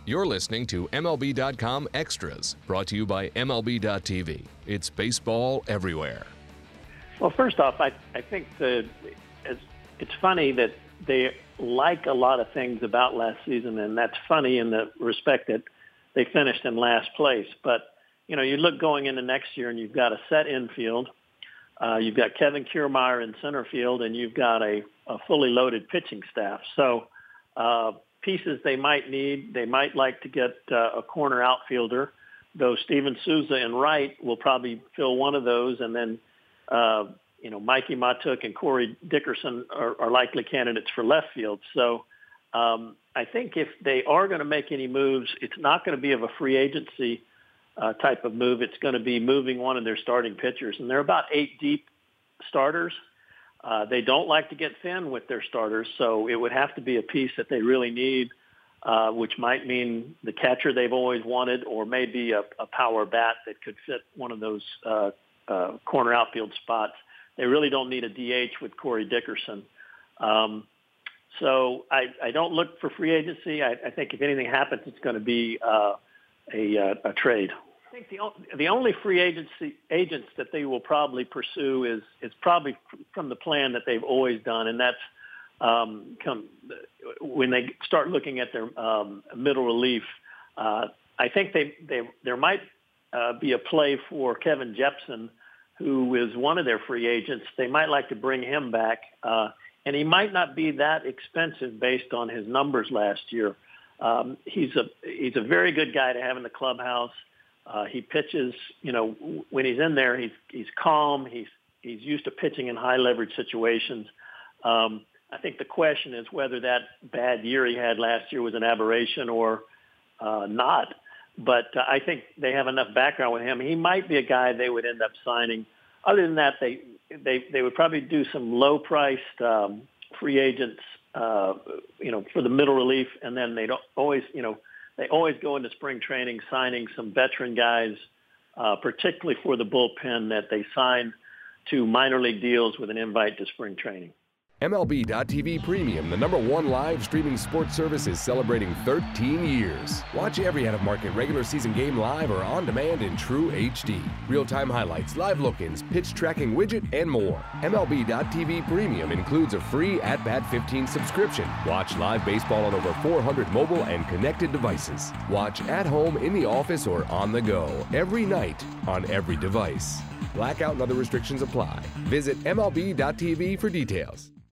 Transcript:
You're listening to MLB.com Extras, brought to you by MLB.tv. It's baseball everywhere. Well, first off, I think it's funny that they like a lot of things about last season, and that's funny in the respect that they finished in last place. But, you know, you look going into next year, and you've got a set infield. You've got Kevin Kiermaier in center field, and you've got a fully loaded pitching staff. So pieces they might need, they might like to get a corner outfielder, though Steven Souza in right will probably fill one of those, and then Mikey Matuk and Corey Dickerson are likely candidates for left field. So I think if they are going to make any moves, it's not going to be of a free agency type of move. It's going to be moving one of their starting pitchers. And they're about 8 deep starters. They don't like to get thin with their starters, so it would have to be a piece that they really need, which might mean the catcher they've always wanted, or maybe a power bat that could fit one of those corner outfield spots. They really don't need a DH with Corey Dickerson. So I don't look for free agency. I think if anything happens, it's going to be a trade. I think the only free agents that they will probably pursue is probably from the plan that they've always done, and that's when they start looking at their middle relief. I think there might be a play for Kevin Jepsen, who is one of their free agents. They might like to bring him back, and he might not be that expensive based on his numbers last year. He's a very good guy to have in the clubhouse. He pitches, when he's in there, he's calm. He's used to pitching in high leverage situations. I think the question is whether that bad year he had last year was an aberration or not. But I think they have enough background with him. He might be a guy they would end up signing. Other than that, they would probably do some low priced free agents, for the middle relief, and then they always go into spring training signing some veteran guys, particularly for the bullpen that they sign to minor league deals with an invite to spring training. MLB.tv Premium, the #1 live streaming sports service, is celebrating 13 years. Watch every out-of-market regular season game live or on demand in true HD. Real-time highlights, live look-ins, pitch tracking widget, and more. MLB.tv Premium includes a free At-Bat 15 subscription. Watch live baseball on over 400 mobile and connected devices. Watch at home, in the office, or on the go, every night, on every device. Blackout and other restrictions apply. Visit MLB.tv for details.